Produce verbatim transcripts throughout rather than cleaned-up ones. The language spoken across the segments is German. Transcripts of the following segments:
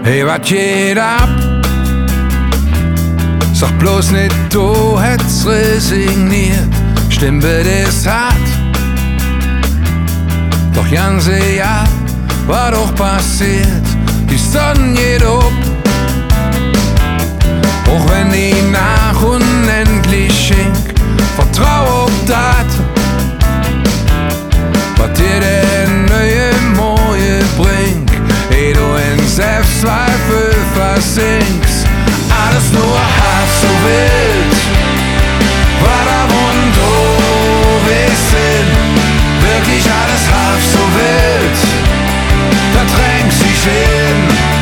Hey, wat geht ab? Sag bloß nicht, du hättest resigniert. Stimme, das hat doch ganze Jahr war doch passiert. Die Sonne geht up, auch wenn die nach unendlich schink. Vertrau auf dat, was dir der neue Moje bringt. Hey, du in Selbstzweifel versinkst, alles nur halb so wild. War da und du wissen, wirklich alles halb so wild. Da drängt sich hin,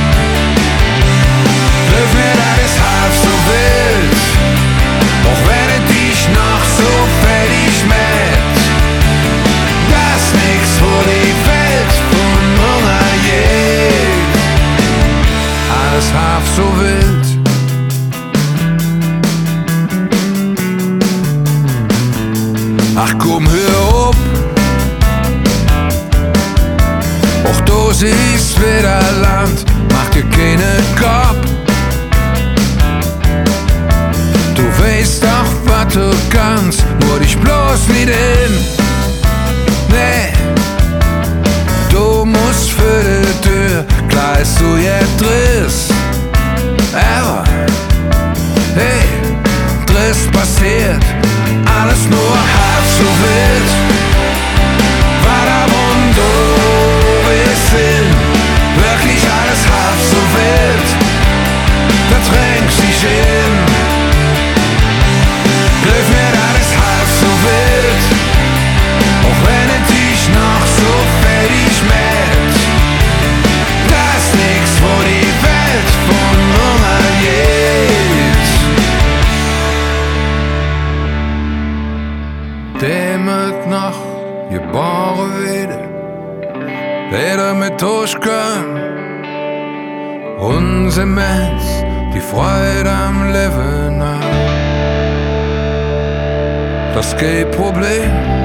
glaub mir, das ist halb so wild. Auch wenn es dich noch so fertig macht, das nix vor die Welt von Hunger geht. Alles halb so wild. Ach komm, hör auf, auch du siehst wieder Land, mach dir keine Kopf. Du weißt doch, was du kannst, nur dich bloß nicht hin. Nee, du musst für die Tür, klar ist du jetzt Driss. Aber, hey, Driss passiert, alles nur halb so wild. War da und du wissen, wirklich alles halb so wild. Da drängt sich hin, glaub mir, das ist halb so wild. Auch wenn es dich noch so fertig macht, das nix, wo die Welt von Hunger geht. Dämmert noch geboren wieder, der mit durchkommen. Uns immens die Freude am Leben nach. Das ist kein Problem.